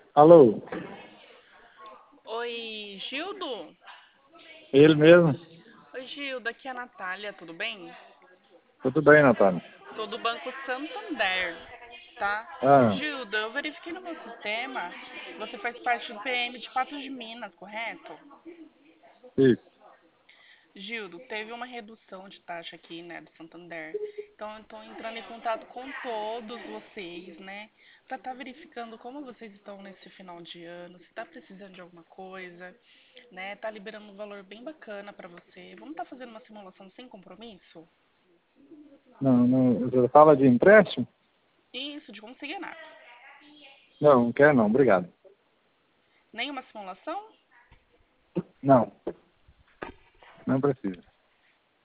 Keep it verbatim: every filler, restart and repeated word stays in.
Alô, Oi, Gildo? ele mesmo? Oi, Gildo, aqui é a Natália, tudo bem? Tudo bem, Natália? Sou do Banco Santander, tá? Ah, Gildo, eu verifiquei no meu sistema, você faz parte do P M de Patos de Minas, correto? isso. Gildo, teve uma redução de taxa aqui, né, do Santander. Então, eu estou entrando em contato com todos vocês, né, para estar verificando como vocês estão nesse final de ano, se está precisando de alguma coisa, né, tá liberando um valor bem bacana para você. Vamos estar fazendo uma simulação sem compromisso? Não, não, você fala de empréstimo? Isso, de consignados. Não, não quer não, obrigado. Nenhuma simulação? Não, não precisa.